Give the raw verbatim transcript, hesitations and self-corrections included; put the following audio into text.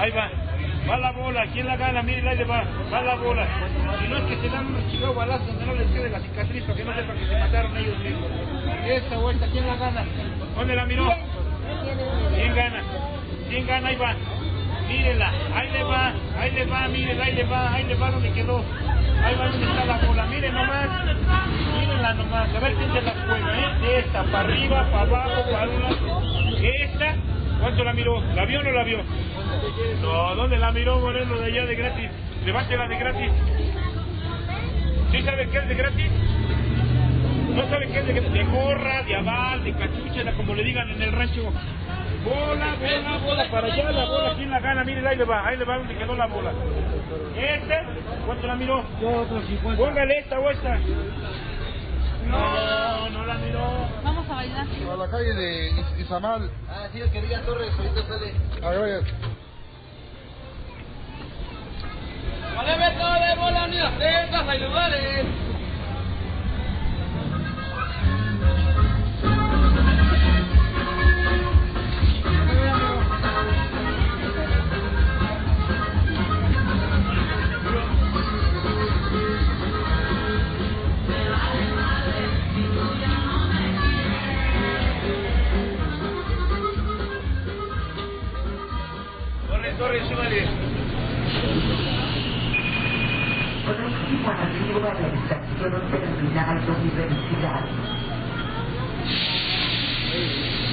Ahí va. Va la bola. ¿Quién la gana? Mire, ahí le va. Va la bola. Y no es que se dan unos chingados balazos donde no les quede la cicatriz para que no sepan que se mataron ellos mismos. Esta o esta, ¿quién la gana? ¿Dónde la miró? ¿Quién gana? ¿Quién gana? Ahí va. Mírela. Ahí le va. Ahí le va. Mírela. Ahí le va. Ahí le va donde quedó. Ahí va donde está la bola. Miren nomás. Mírenla nomás. A ver quién se la juega, ¿eh? De esta. Para arriba, para abajo, para un lado. Esta. ¿Cuánto la miró? ¿La vio o no la vio? No, ¿dónde la miró, Moreno? De allá de gratis. Levántela de gratis. ¿Sí sabe qué es de gratis? ¿No sabe qué es de gratis? De gorra, de aval, de cachucha, como le digan en el rancho. Bola, bola, bola, para allá la bola. ¿Quién la gana? Mire, ahí le va, ahí le va donde quedó la bola. ¿Esta? ¿Cuánto la miró? Yo otro cincuenta. Póngale esta o esta. No, no la miró. Vamos a bailar. A la calle de Is Izamal. Ah, sí, el que diga Torres, ahorita sale. Ah, gracias. Vale, Beto, de bola, ni las tetas, hay lugares. Torres, súbale. Conocido a la figura de estación terminal de universidad.